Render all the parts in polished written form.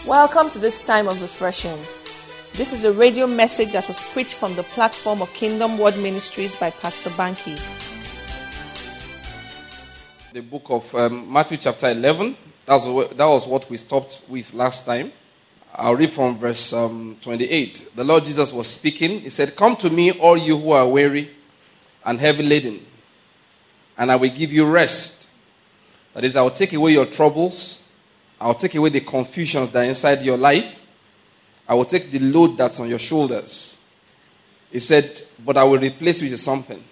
Welcome to this time of refreshing. This is a radio message that was preached from the platform of Kingdom Word Ministries by Pastor Banky. The book of Matthew chapter 11, that was what we stopped with last time. I'll read from verse 28. The Lord Jesus was speaking. He said, "Come to me, all you who are weary and heavy laden, and I will give you rest." That is, I will take away your troubles. I will take away the confusions that are inside your life. I will take the load that's on your shoulders. He said, but I will replace you with something.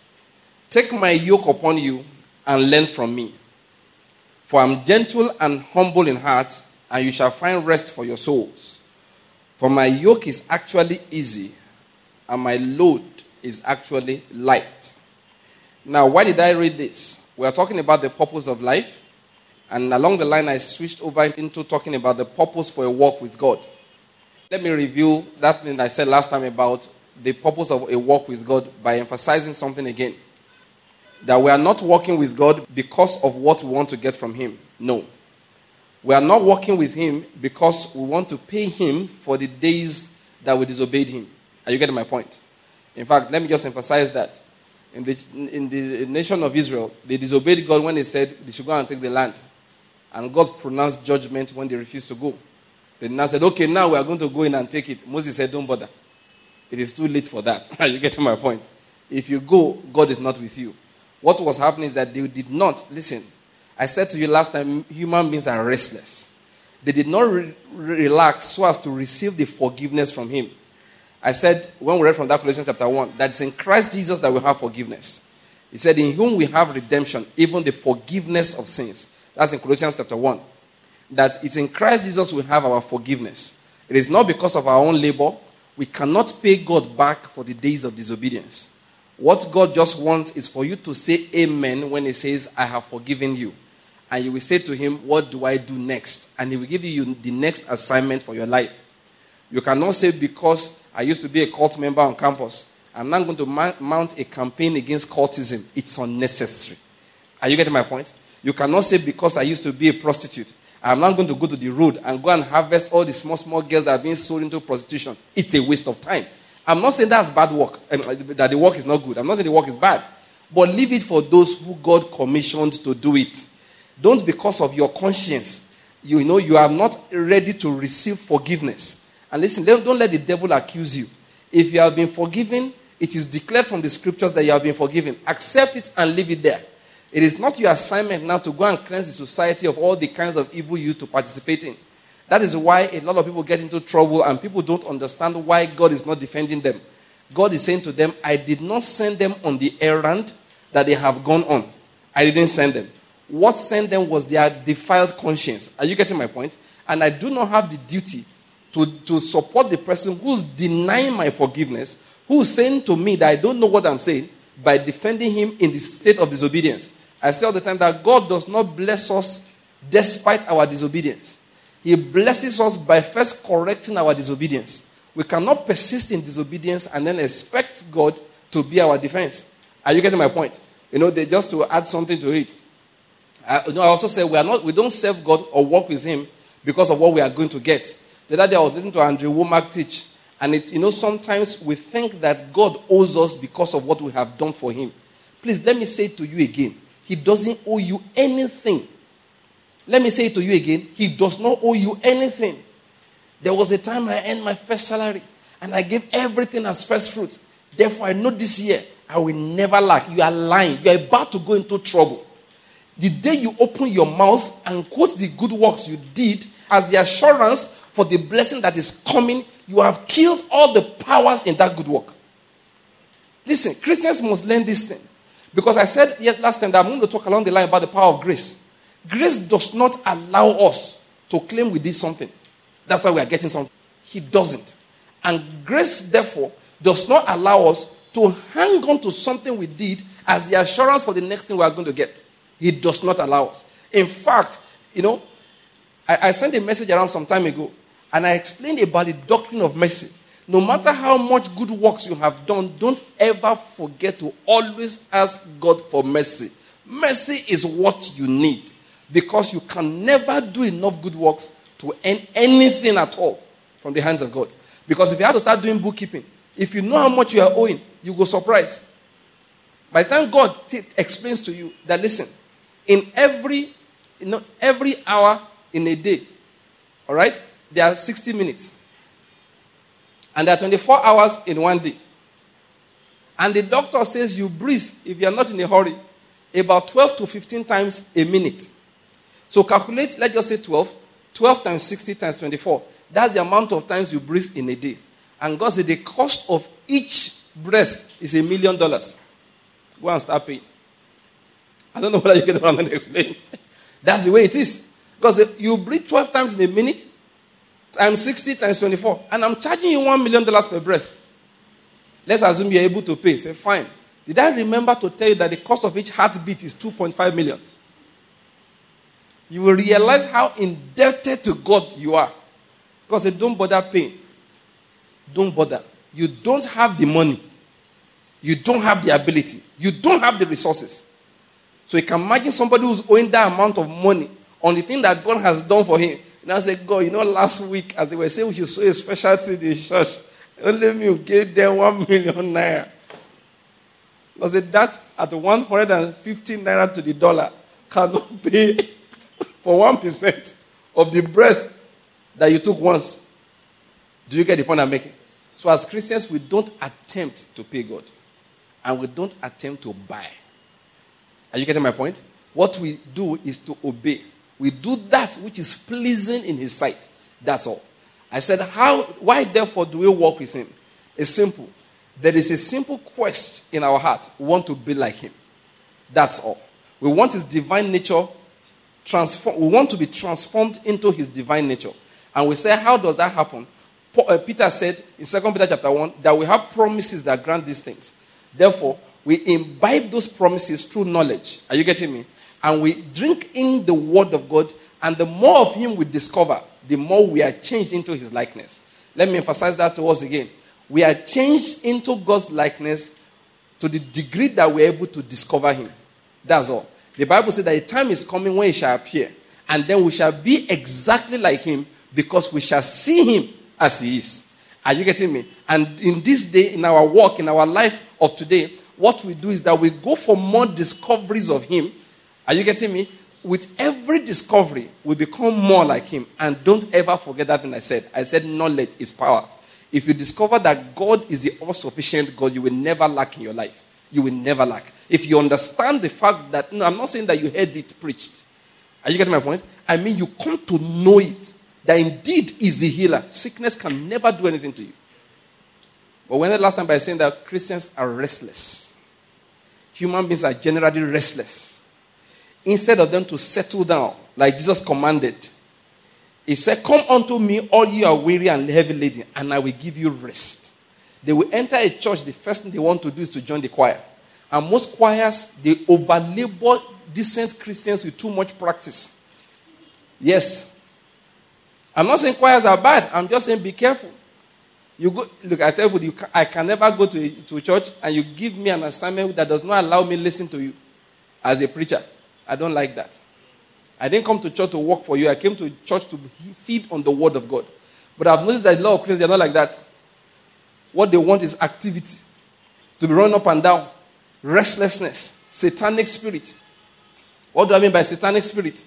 Take my yoke upon you and learn from me. For I am gentle and humble in heart, and you shall find rest for your souls. For my yoke is actually easy, and my load is actually light. Now, why did I read this? We are talking about the purpose of life. And along the line, I switched over into talking about the purpose for a walk with God. Let me review that thing I said last time about the purpose of a walk with God by emphasizing something again. That we are not walking with God because of what we want to get from Him. No. We are not walking with Him because we want to pay Him for the days that we disobeyed Him. Are you getting my point? In fact, let me just emphasize that. In the nation of Israel, they disobeyed God when they said they should go and take the land. And God pronounced judgment when they refused to go. They now said, okay, now we are going to go in and take it. Moses said, don't bother. It is too late for that. Are you getting my point? If you go, God is not with you. What was happening is that they did not, listen, I said to you last time, human beings are restless. They did not relax so as to receive the forgiveness from Him. I said, when we read from that Colossians chapter 1, that it's in Christ Jesus that we have forgiveness. He said, in whom we have redemption, even the forgiveness of sins. That's in Colossians chapter 1. That it's in Christ Jesus we have our forgiveness. It is not because of our own labor. We cannot pay God back for the days of disobedience. What God just wants is for you to say amen when He says, I have forgiven you. And you will say to Him, what do I do next? And He will give you the next assignment for your life. You cannot say, because I used to be a cult member on campus, I'm not going to mount a campaign against cultism. It's unnecessary. Are you getting my point? You cannot say, because I used to be a prostitute, I'm not going to go to the road and go and harvest all the small girls that are being sold into prostitution. It's a waste of time. I'm not saying that's bad work, that the work is not good. I'm not saying the work is bad. But leave it for those who God commissioned to do it. Don't, because of your conscience, you are not ready to receive forgiveness. And listen, don't let the devil accuse you. If you have been forgiven, it is declared from the scriptures that you have been forgiven. Accept it and leave it there. It is not your assignment now to go and cleanse the society of all the kinds of evil you used to participate in. That is why a lot of people get into trouble and people don't understand why God is not defending them. God is saying to them, I did not send them on the errand that they have gone on. I didn't send them. What sent them was their defiled conscience. Are you getting my point? And I do not have the duty to support the person who's denying my forgiveness, who's saying to me that I don't know what I'm saying, by defending him in the state of disobedience. I say all the time that God does not bless us despite our disobedience. He blesses us by first correcting our disobedience. We cannot persist in disobedience and then expect God to be our defense. Are you getting my point? Just to add something to it. I also say we don't serve God or work with Him because of what we are going to get. The other day I was listening to Andrew Womack teach, and sometimes we think that God owes us because of what we have done for Him. Please, let me say it to you again. He doesn't owe you anything. Let me say it to you again. He does not owe you anything. There was a time I earned my first salary, and I gave everything as first fruit. Therefore, I know this year I will never lack. You are lying. You are about to go into trouble. The day you open your mouth and quote the good works you did as the assurance for the blessing that is coming, you have killed all the powers in that good work. Listen, Christians must learn this thing. Because I said last time that I'm going to talk along the line about the power of grace. Grace does not allow us to claim we did something. That's why we are getting something. He doesn't. And grace, therefore, does not allow us to hang on to something we did as the assurance for the next thing we are going to get. He does not allow us. In fact, I sent a message around some time ago, and I explained about the doctrine of mercy. No matter how much good works you have done, don't ever forget to always ask God for mercy. Mercy is what you need, because you can never do enough good works to earn anything at all from the hands of God. Because if you have to start doing bookkeeping, if you know how much you are owing, you go surprised. By the time God explains to you that, listen, in every hour in a day, all right, there are 60 minutes. And there are 24 hours in one day. And the doctor says you breathe, if you are not in a hurry, about 12 to 15 times a minute. So calculate, let's just say 12. 12 times 60 times 24. That's the amount of times you breathe in a day. And God said the cost of each breath is $1 million. Go and start paying. I don't know whether you get what I'm going to explain. That's the way it is. Because you breathe 12 times in a minute, times 60 times 24. And I'm charging you $1 million per breath. Let's assume you're able to pay. Say, fine. Did I remember to tell you that the cost of each heartbeat is 2.5 million? You will realize how indebted to God you are. Because they don't bother paying. Don't bother. You don't have the money. You don't have the ability. You don't have the resources. So you can imagine somebody who's owing that amount of money on the thing that God has done for him. And I say, God, last week, as they were saying we should sow a special seed in church, only me who gave them 1 million naira. Because that at 150 naira to the dollar cannot pay for 1% of the breath that you took once. Do you get the point I'm making? So as Christians, we don't attempt to pay God. And we don't attempt to buy. Are you getting my point? What we do is to obey. We do that which is pleasing in his sight. That's all. I said, why therefore do we walk with him? It's simple. There is a simple quest in our heart. We want to be like him. That's all. We want his divine nature transformed. We want to be transformed into his divine nature. And we say, how does that happen? Peter said in 2 Peter chapter 1 that we have promises that grant these things. Therefore, we imbibe those promises through knowledge. Are you getting me? And we drink in the word of God, and the more of him we discover, the more we are changed into his likeness. Let me emphasize that to us again. We are changed into God's likeness to the degree that we are able to discover him. That's all. The Bible says that a time is coming when he shall appear, and then we shall be exactly like him, because we shall see him as he is. Are you getting me? And in this day, in our walk, in our life of today, what we do is that we go for more discoveries of him. Are you getting me? With every discovery, we become more like him. And don't ever forget that thing I said. I said knowledge is power. If you discover that God is the all-sufficient God, you will never lack in your life. You will never lack. If you understand the fact that, I'm not saying that you heard it preached. Are you getting my point? I mean, you come to know it. That indeed is the healer. Sickness can never do anything to you. But when the last time by saying that Christians are restless. Human beings are generally restless. Instead of them to settle down, like Jesus commanded, he said, come unto me, all you are weary and heavy laden, and I will give you rest. They will enter a church, the first thing they want to do is to join the choir. And most choirs, they overlabor decent Christians with too much practice. Yes. I'm not saying choirs are bad. I'm just saying be careful. You go, look, I tell you, I can never go to church and you give me an assignment that does not allow me to listen to you as a preacher. I don't like that. I didn't come to church to work for you. I came to church to feed on the word of God. But I've noticed that a lot of Christians are not like that. What they want is activity. To be run up and down. Restlessness. Satanic spirit. What do I mean by satanic spirit?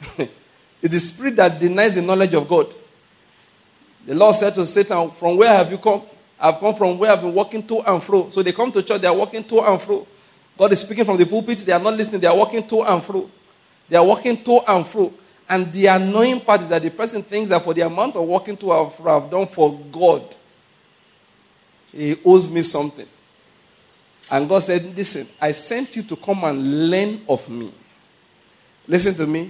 It's the spirit that denies the knowledge of God. The Lord said to Satan, from where have you come? I've come from where I've been walking to and fro. So they come to church, they are walking to and fro. God is speaking from the pulpit, they are not listening, they are walking to and fro. They are walking to and fro. And the annoying part is that the person thinks that for the amount of walking to and fro I've done for God, he owes me something. And God said, listen, I sent you to come and learn of me. Listen to me.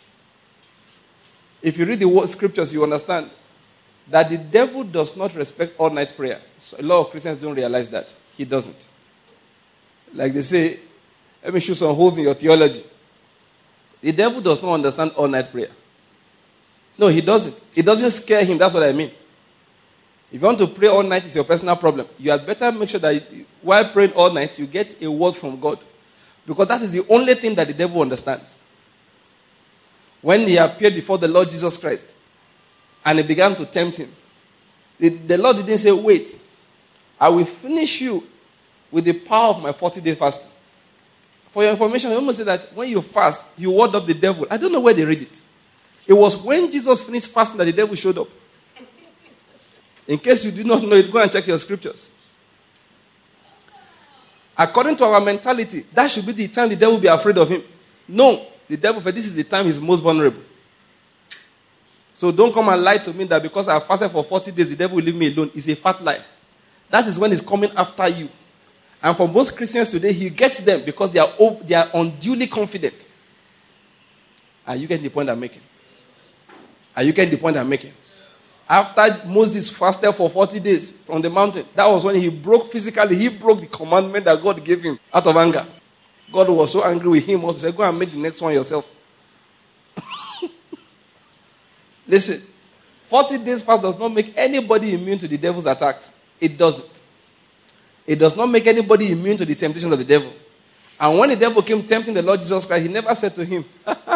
If you read the scriptures, you understand that the devil does not respect all-night prayer. So a lot of Christians don't realize that. He doesn't. Like they say, let me shoot some holes in your theology. The devil does not understand all-night prayer. No, he doesn't. It doesn't scare him. That's what I mean. If you want to pray all night, it's your personal problem. You had better make sure that while praying all night, you get a word from God. Because that is the only thing that the devil understands. When he appeared before the Lord Jesus Christ, And he began to tempt him. The Lord didn't say, wait, I will finish you with the power of my 40-day fasting. For your information, I almost say that when you fast, you ward up the devil. I don't know where they read it. It was when Jesus finished fasting that the devil showed up. In case you do not know it, go and check your scriptures. According to our mentality, that should be the time the devil will be afraid of him. No, the devil, for this is the time he's most vulnerable. So don't come and lie to me that because I fasted for 40 days, the devil will leave me alone. It's a fat lie. That is when he's coming after you. And for most Christians today, he gets them because they are unduly confident. Are you getting the point I'm making? Are you getting the point I'm making? After Moses fasted for 40 days from the mountain, that was when he broke the commandment that God gave him out of anger. God was so angry with him, also said, go and make the next one yourself. Listen, 40 days fast does not make anybody immune to the devil's attacks. It doesn't. It does not make anybody immune to the temptations of the devil. And when the devil came tempting the Lord Jesus Christ, he never said to him,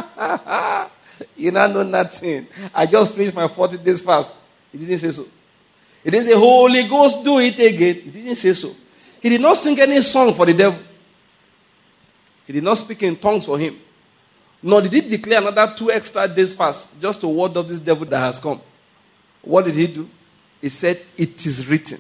you now know nothing. I just finished my 40 days fast. He didn't say so. He didn't say, Holy Ghost, do it again. He didn't say so. He did not sing any song for the devil. He did not speak in tongues for him. Nor did he declare another 2 extra days fast just to ward off this devil that has come. What did he do? He said, it is written.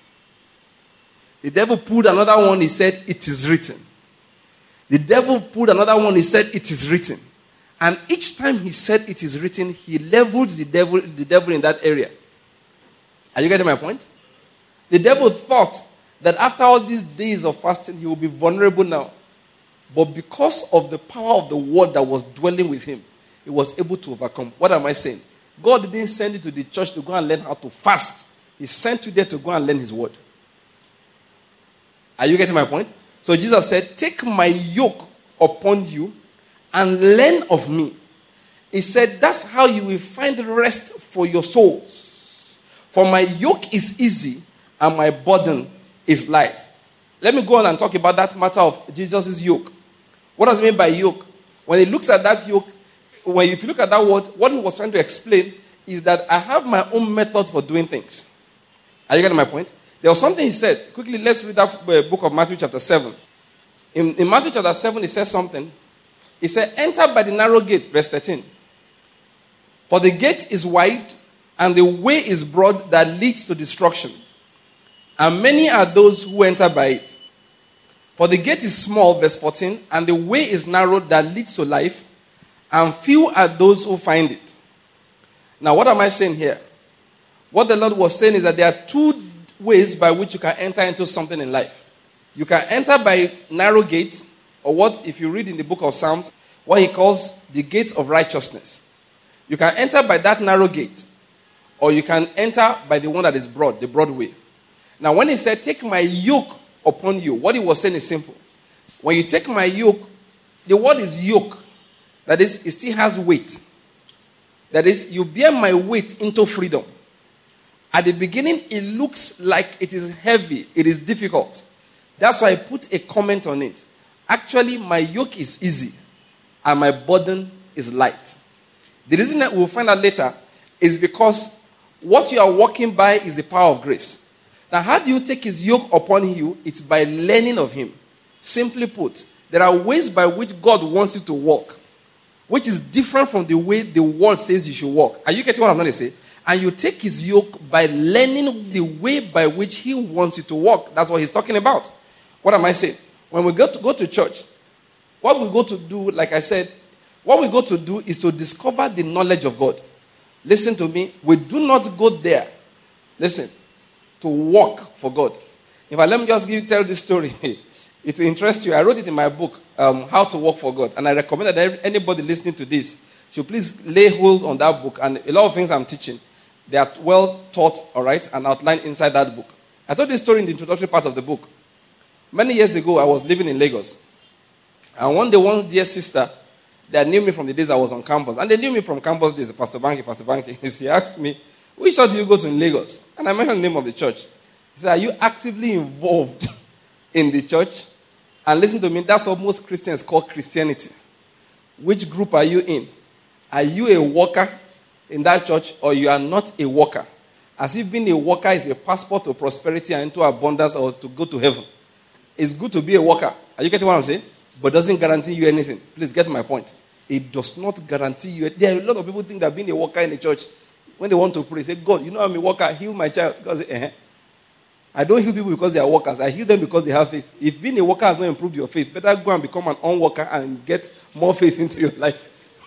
The devil pulled another one, he said, it is written. The devil pulled another one, he said, it is written. And each time he said it is written, he leveled the devil in that area. Are you getting my point? The devil thought that after all these days of fasting, he will be vulnerable now. But because of the power of the word that was dwelling with him, he was able to overcome. What am I saying? God didn't send you to the church to go and learn how to fast. He sent you there to go and learn his word. Are you getting my point? So Jesus said, take my yoke upon you and learn of me. He said, that's how you will find rest for your souls. For my yoke is easy and my burden is light. Let me go on and talk about that matter of Jesus' yoke. What does it mean by yoke? When he looks at that yoke, if you look at that word, what he was trying to explain is that I have my own methods for doing things. Are you getting my point? There was something he said. Quickly, let's read that book of Matthew chapter 7. In Matthew chapter 7, he says something. He said, enter by the narrow gate, verse 13. For the gate is wide and the way is broad that leads to destruction. And many are those who enter by it. For the gate is small, verse 14, and the way is narrow that leads to life, and few are those who find it. Now, what am I saying here? What the Lord was saying is that there are 2 ways by which you can enter into something in life. You can enter by narrow gate, or what, if you read in the book of Psalms, what he calls the gates of righteousness. You can enter by that narrow gate, or you can enter by the one that is broad, the broad way. Now, when he said, take my yoke upon you, what he was saying is simple. When you take my yoke, the word is yoke. That is, it still has weight. That is, you bear my weight into freedom. At the beginning, it looks like it is heavy, it is difficult. That's why I put a comment on it. Actually, my yoke is easy, and my burden is light. The reason that we'll find out later is because what you are walking by is the power of grace. Now, how do you take his yoke upon you? It's by learning of him. Simply put, there are ways by which God wants you to walk, which is different from the way the world says you should walk. Are you getting what I'm trying to say? And you take his yoke by learning the way by which he wants you to walk. That's what he's talking about. What am I saying? When we go to church, what we go to do, like I said, what we go to do is to discover the knowledge of God. Listen to me. We do not go there. Listen. To walk for God. In fact, let me just tell this story. It will interest you. I wrote it in my book, How to Walk for God. And I recommend that anybody listening to this should please lay hold on that book. And a lot of things I'm teaching, they are well taught, all right, and outlined inside that book. I told this story in the introductory part of the book. Many years ago, I was living in Lagos. And one day, one dear sister that knew me from the days I was on campus, and they knew me from campus days, Pastor Banky, she asked me, which church do you go to in Lagos? And I mentioned the name of the church. He said, are you actively involved in the church? And listen to me, that's what most Christians call Christianity. Which group are you in? Are you a worker in that church or you are not a worker. As if being a worker is a passport to prosperity and into abundance or to go to heaven. It's good to be a worker. Are you getting what I'm saying? But doesn't guarantee you anything. Please get my point. It does not guarantee you. There are a lot of people think that being a worker in the church, when they want to pray, say, God, you know I'm a worker, heal my child. God say, I don't heal people because they are workers. I heal them because they have faith. If being a worker has not improved your faith, better go and become an unworker and get more faith into your life.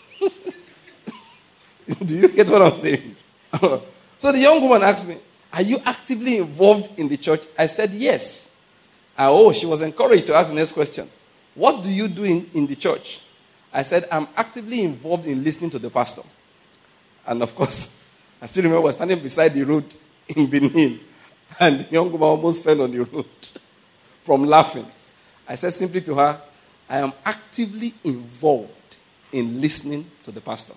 Do you get what I'm saying? So the young woman asked me, are you actively involved in the church? I said, yes. She was encouraged to ask the next question. What do you do in the church? I said, I'm actively involved in listening to the pastor. And of course, I still remember I was standing beside the road in Benin. And the young woman almost fell on the road from laughing. I said simply to her, I am actively involved in listening to the pastor.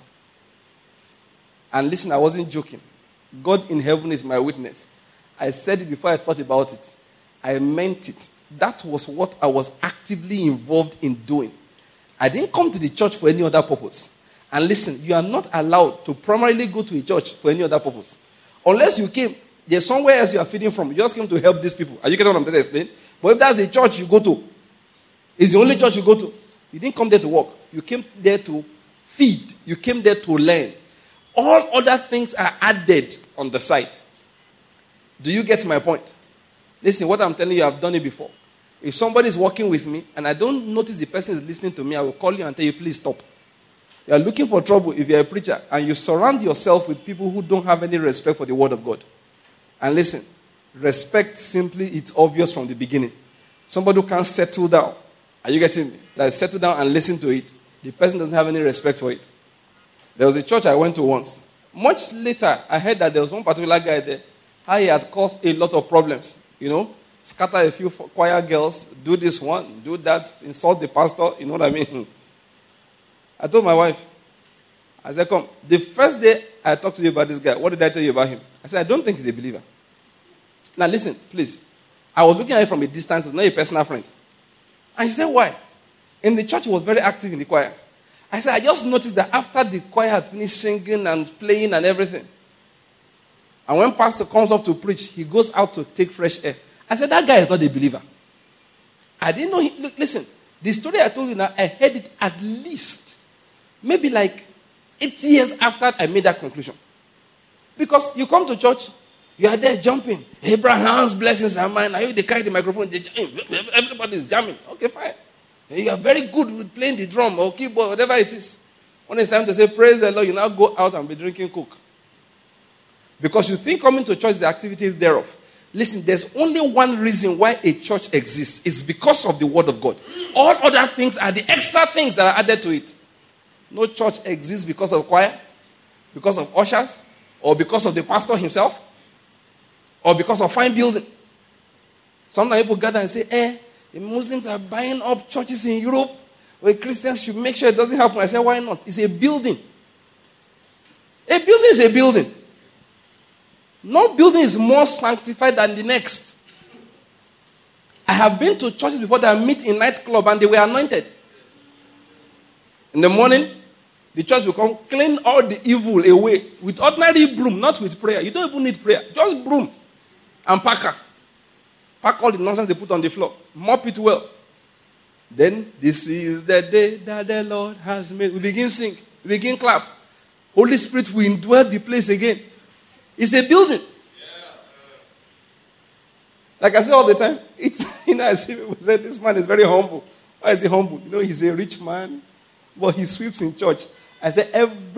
And listen, I wasn't joking. God in heaven is my witness. I said it before I thought about it. I meant it. That was what I was actively involved in doing. I didn't come to the church for any other purpose. And listen, you are not allowed to primarily go to a church for any other purpose. Unless you came, there's somewhere else you are feeding from. You just came to help these people. Are you getting what I'm trying to explain? But if that's the church you go to, it's the only church you go to, you didn't come there to work. You came there to feed. You came there to learn. All other things are added on the side. Do you get my point? Listen, what I'm telling you, I've done it before. If somebody is working with me and I don't notice the person is listening to me, I will call you and tell you, please stop. You are looking for trouble if you're a preacher and you surround yourself with people who don't have any respect for the word of God. And listen, respect simply, it's obvious from the beginning. Somebody who can't settle down. Are you getting me? Like settle down and listen to it. The person doesn't have any respect for it. There was a church I went to once. Much later, I heard that there was one particular guy there. How he had caused a lot of problems. You know, scatter a few choir girls, do this one, do that, insult the pastor. You know what I mean? I told my wife, I said, come, the first day I talked to you about this guy, what did I tell you about him? I said, I don't think he's a believer. Now listen, please. I was looking at it from a distance, he was not a personal friend. And she said, why? In the church, he was very active in the choir. I said, I just noticed that after the choir had finished singing and playing and everything, and when pastor comes up to preach, he goes out to take fresh air. I said, that guy is not a believer. I didn't know. Look, listen, the story I told you now, I heard it at least, maybe like 8 years after I made that conclusion. Because you come to church, you are there jumping. Abraham's blessings are mine. Are you? They carry the microphone. Everybody is jamming. Okay, fine. You are very good with playing the drum or keyboard, whatever it is. When it's time to say, praise the Lord, you now go out and be drinking Coke. Because you think coming to church is the activities thereof. Listen, there's only one reason why a church exists. It's because of the word of God. All other things are the extra things that are added to it. No church exists because of choir, because of ushers, or because of the pastor himself, or because of fine building. Sometimes people gather and say, the Muslims are buying up churches in Europe where Christians should make sure it doesn't happen. I say, why not? It's a building. A building is a building. No building is more sanctified than the next. I have been to churches before that meet in nightclub and they were anointed. In the morning, the church will come clean all the evil away with ordinary broom, not with prayer. You don't even need prayer. Just broom and packer. Pack all the nonsense they put on the floor. Mop it well. Then, this is the day that the Lord has made. We begin sing. We begin clap. Holy Spirit will indwell the place again. It's a building. Like I say all the time, it's, I see people say this man is very humble. Why is he humble? He's a rich man, but he sweeps in church. I say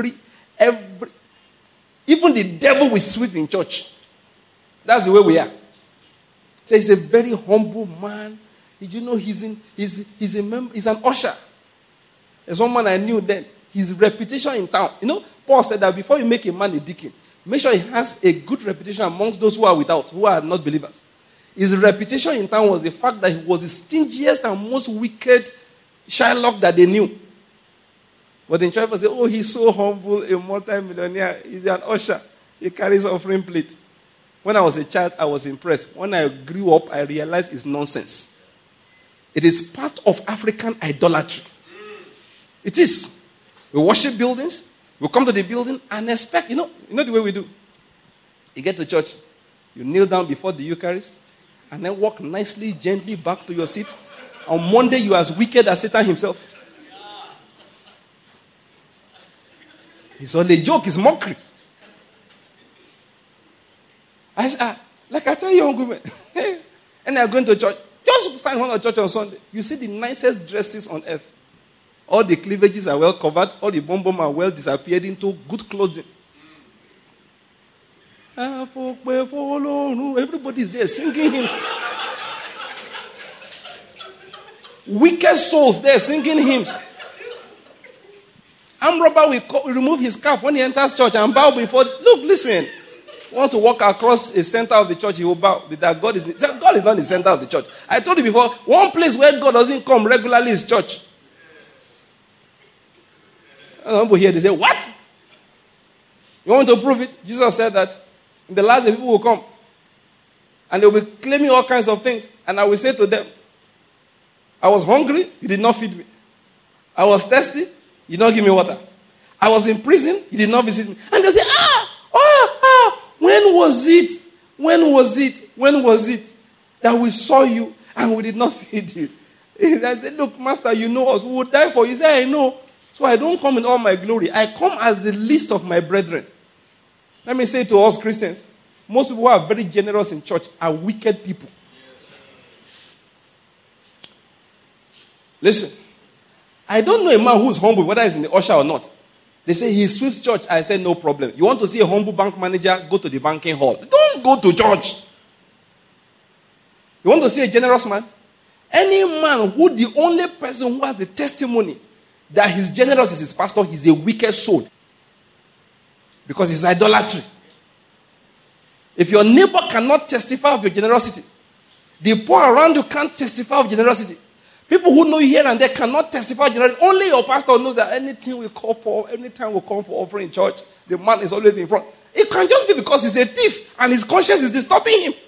even the devil will sweep in church. That's the way we are. So he's a very humble man. Did you know he's an usher? There's one man I knew then. His reputation in town. Paul said that before you make a man a deacon, make sure he has a good reputation amongst those who are without, who are not believers. His reputation in town was the fact that he was the stingiest and most wicked Shylock that they knew. But in church, people say, he's so humble, a multi-millionaire. He's an usher. He carries offering plate. When I was a child, I was impressed. When I grew up, I realized it's nonsense. It is part of African idolatry. It is. We worship buildings. We'll come to the building and expect, you know the way we do. You get to church, you kneel down before the Eucharist, and then walk nicely, gently back to your seat. On Monday, you are as wicked as Satan himself. It's all a joke, it's mockery. Like I tell young women, and they're going to church. Just stand in front of church on Sunday. You see the nicest dresses on earth. All the cleavages are well covered. All the bum are well disappeared into good clothing. Everybody is there singing hymns. Wicked souls there singing hymns. Amrobba will remove his cap when he enters church and bow before. Look, listen. He wants to walk across the center of the church, he will bow. That God is not the center of the church. I told you before, one place where God doesn't come regularly is church. And people here, they say, what? You want me to prove it? Jesus said that in the last day, people will come. And they will be claiming all kinds of things. And I will say to them, I was hungry, you did not feed me. I was thirsty, you did not give me water. I was in prison, you did not visit me. And they say, when was it that we saw you and we did not feed you? I said, look, Master, you know us. We would die for you. He said, I know. So I don't come in all my glory. I come as the least of my brethren. Let me say to us Christians, most people who are very generous in church are wicked people. Listen, I don't know a man who is humble, whether he's in the usher or not. They say he sweeps church. I said, no problem. You want to see a humble bank manager? Go to the banking hall. Don't go to church. You want to see a generous man? Any man who the only person who has the testimony that he's generous is his pastor, he's a wicked soul. Because it's idolatry. If your neighbor cannot testify of your generosity, the poor around you can't testify of generosity. People who know you here and there cannot testify of generosity. Only your pastor knows that anything we call for, anytime we come for offering in church, the man is always in front. It can just be because he's a thief and his conscience is disturbing him.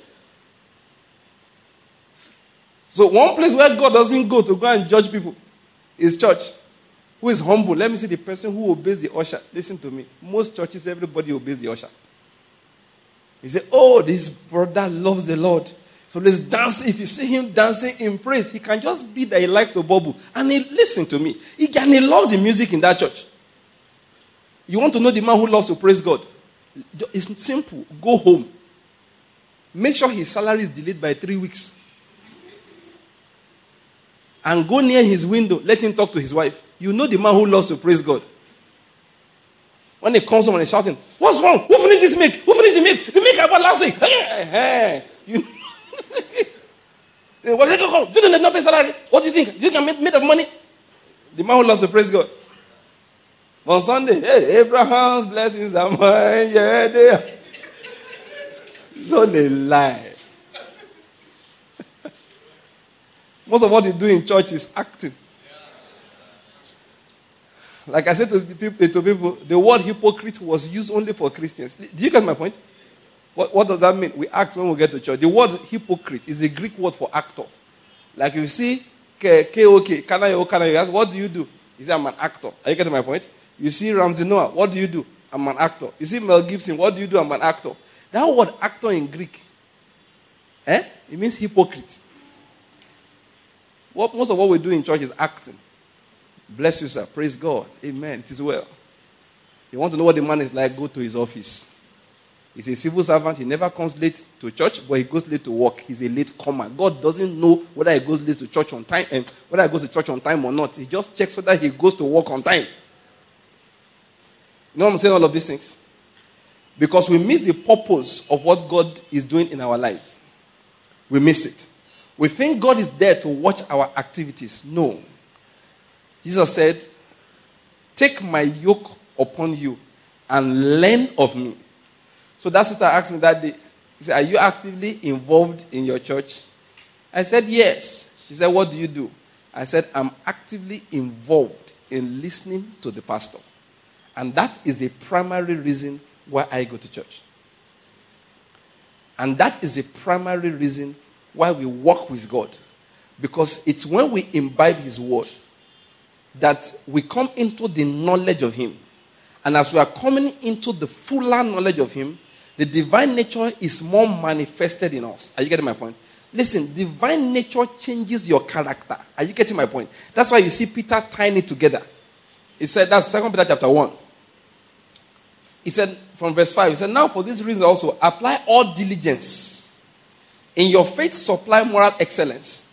So one place where God doesn't go to go and judge people is church. Who is humble? Let me see the person who obeys the usher. Listen to me. Most churches, everybody obeys the usher. He say, oh, this brother loves the Lord. So let's dance. If you see him dancing in praise, he can just be that he likes to bubble. And listen to me. He loves the music in that church. You want to know the man who loves to praise God? It's simple. Go home. Make sure his salary is delayed by 3 weeks. And go near his window. Let him talk to his wife. You know the man who loves to praise God. When he comes home and he's shouting, what's wrong? Who finished this milk? Who finished the milk? The milk I bought last week. You do they not pay salary? What do you think? You can make made of money? The man who loves to praise God. On Sunday, hey, Abraham's blessings are mine. Yeah, they are. Don't they lie. Most of what they do in church is acting. Like I said to people, the word hypocrite was used only for Christians. Do you get my point? What does that mean? We act when we get to church. The word hypocrite is a Greek word for actor. Like you see, Kanayo, ask, what do you do? You say, I'm an actor. Are you getting my point? You see Ramsey Noah, what do you do? I'm an actor. You see Mel Gibson, what do you do? I'm an actor. That word actor in Greek, it means hypocrite. Most of what we do in church is acting. Bless you, sir. Praise God. Amen. It is well. You want to know what the man is like? Go to his office. He's a civil servant. He never comes late to church, but he goes late to work. He's a late comer. God doesn't know whether he goes late to church on time, whether he goes to church on time or not. He just checks whether he goes to work on time. You know what I'm saying? All of these things. Because we miss the purpose of what God is doing in our lives. We miss it. We think God is there to watch our activities. No. Jesus said, take my yoke upon you and learn of me. So that sister asked me that day, she said, are you actively involved in your church? I said, yes. She said, what do you do? I said, I'm actively involved in listening to the pastor. And that is a primary reason why I go to church. And that is a primary reason why we walk with God. Because it's when we imbibe his word that we come into the knowledge of him. And as we are coming into the fuller knowledge of him, the divine nature is more manifested in us. Are you getting my point? Listen, divine nature changes your character. Are you getting my point? That's why you see Peter tying it together. He said, that's 2 Peter chapter 1. He said, from verse 5, he said, now for this reason also, apply all diligence. In your faith, supply moral excellence.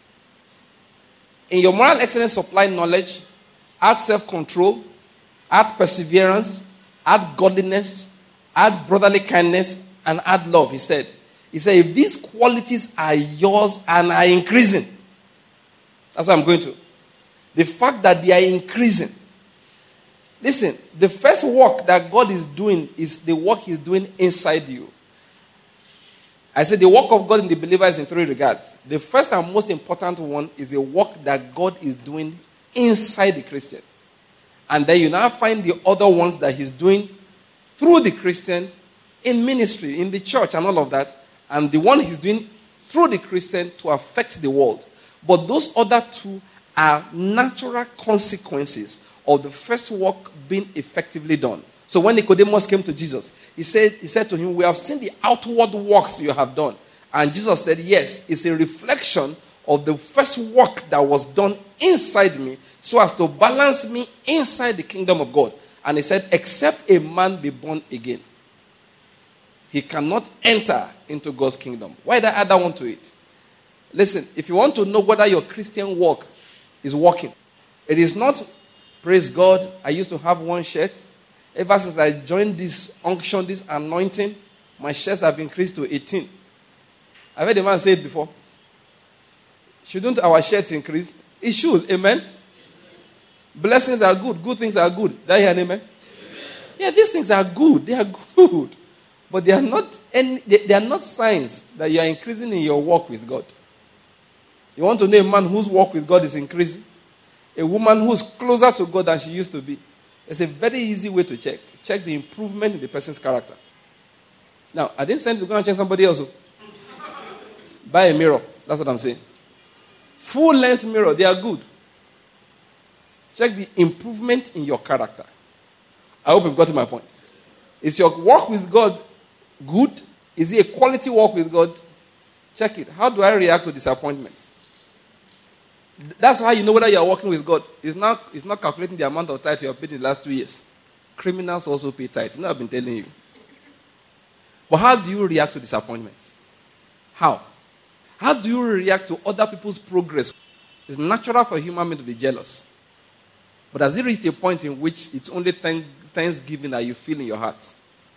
In your moral excellence, supply knowledge, add self-control, add perseverance, add godliness, add brotherly kindness, and add love, he said. He said, if these qualities are yours and are increasing, that's what I'm going to. The fact that they are increasing. Listen, the first work that God is doing is the work he's doing inside you. I said the work of God in the believer is in three regards. The first and most important one is the work that God is doing inside the Christian. And then you now find the other ones that he's doing through the Christian in ministry, in the church and all of that. And the one he's doing through the Christian to affect the world. But those other two are natural consequences of the first work being effectively done. So when Nicodemus came to Jesus, he said to him, we have seen the outward works you have done. And Jesus said, yes, it's a reflection of the first work that was done inside me so as to balance me inside the kingdom of God. And he said, except a man be born again, he cannot enter into God's kingdom. Why did I add that one to it? Listen, if you want to know whether your Christian walk is working, it is not, praise God, I used to have one shirt. Ever since I joined this unction, this anointing, my shirts have increased to 18. I've heard a man say it before. Shouldn't our shirts increase? It should, amen? Blessings are good. Good things are good. Did I hear an amen? Yeah, these things are good. They are good. But they are not signs that you are increasing in your walk with God. You want to know a man whose walk with God is increasing? A woman who's closer to God than she used to be. It's a very easy way to check. Check the improvement in the person's character. Now, I didn't send you to go and check somebody else. Buy a mirror. That's what I'm saying. Full-length mirror, they are good. Check the improvement in your character. I hope you've got to my point. Is your walk with God good? Is it a quality walk with God? Check it. How do I react to disappointments? That's how you know whether you are walking with God. It's not calculating the amount of tithe you have paid in the last 2 years. Criminals also pay tithe. You know, I've been telling you. But how do you react to disappointments? How? How do you react to other people's progress? It's natural for a human being to be jealous. But has it reached a point in which it's only thanksgiving that you feel in your heart?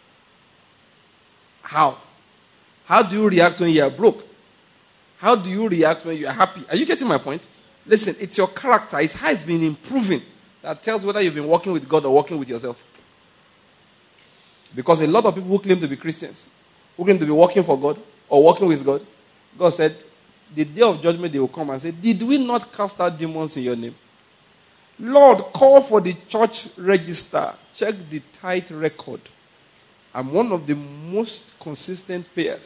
How? How do you react when you are broke? How do you react when you are happy? Are you getting my point? Listen, it's your character. It's how it's been improving that tells whether you've been working with God or working with yourself. Because a lot of people who claim to be Christians, who claim to be working for God or working with God, God said, the day of judgment they will come and say, did we not cast out demons in your name? Lord, call for the church register. Check the tithe record. I'm one of the most consistent payers.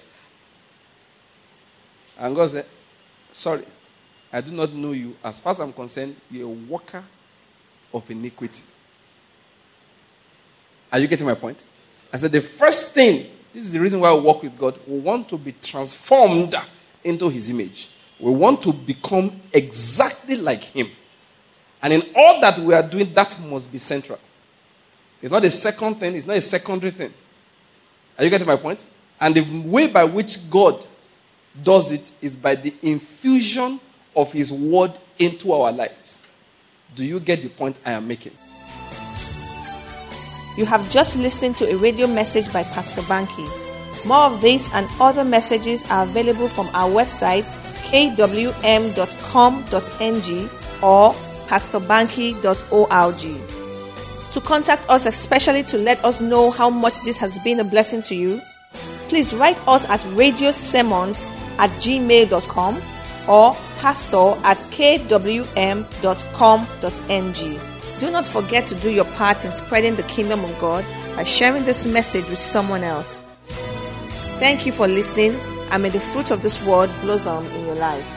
And God said, sorry, I do not know you. As far as I'm concerned, you're a worker of iniquity. Are you getting my point? I said the first thing, this is the reason why we walk with God, we want to be transformed into his image. We want to become exactly like him. And in all that we are doing, that must be central. It's not a second thing. It's not a secondary thing. Are you getting my point? And the way by which God does it is by the infusion of his word into our lives. Do you get the point I am making? You have just listened to a radio message by Pastor Banky. More of these and other messages are available from our website kwm.com.ng or pastorbanky.org. To contact us, especially to let us know how much this has been a blessing to you, please write us at radiosermons@gmail.com or pastor@kwm.com.ng. Do not forget to do your part in spreading the kingdom of God by sharing this message with someone else. Thank you for listening, and may the fruit of this word blossom in your life.